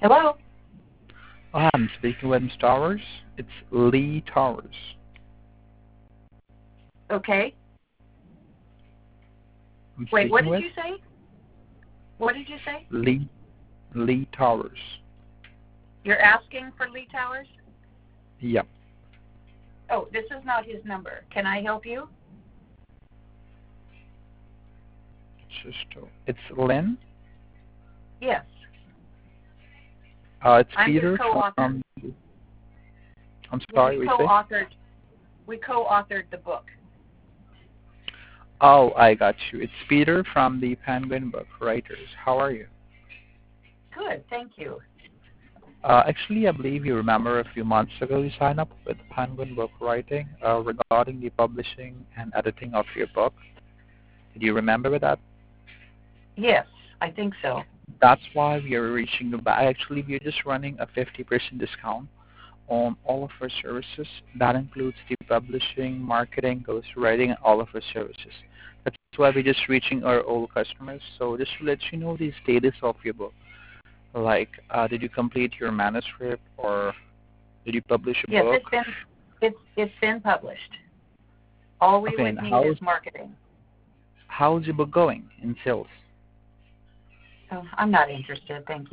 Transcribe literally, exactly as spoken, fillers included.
Hello? Oh, I'm speaking with Miz Towers. It's Lee Towers. Okay. I'm Wait, what speaking did with you say? What did you say? Lee Lee Towers. You're asking for Lee Towers? Yep. Oh, this is not his number. Can I help you? Just uh, it's Lynn. Yes. Uh, it's I'm his Peter co-author. from. I'm Yeah, sorry, we we say. co-authored. We co-authored the book. Oh, I got you. It's Peter from the Penguin Book Writers. How are you? Good, thank you. Uh, actually, I believe you remember a few months ago you signed up with Penguin Book Writing uh, regarding the publishing and editing of your book. Did you remember with that? Yes, I think so. That's why we are reaching the back. Actually, we are just running a fifty percent discount on all of our services. That includes the publishing, marketing, ghostwriting, and all of our services. That's why we're just reaching our old customers. So just to let you know the status of your book. Like, uh, did you complete your manuscript or did you publish a Yes, book? it's been it's it's been published. All we Okay, would and need is how's, marketing. how's your book going in sales? Oh, I'm not interested, thank you.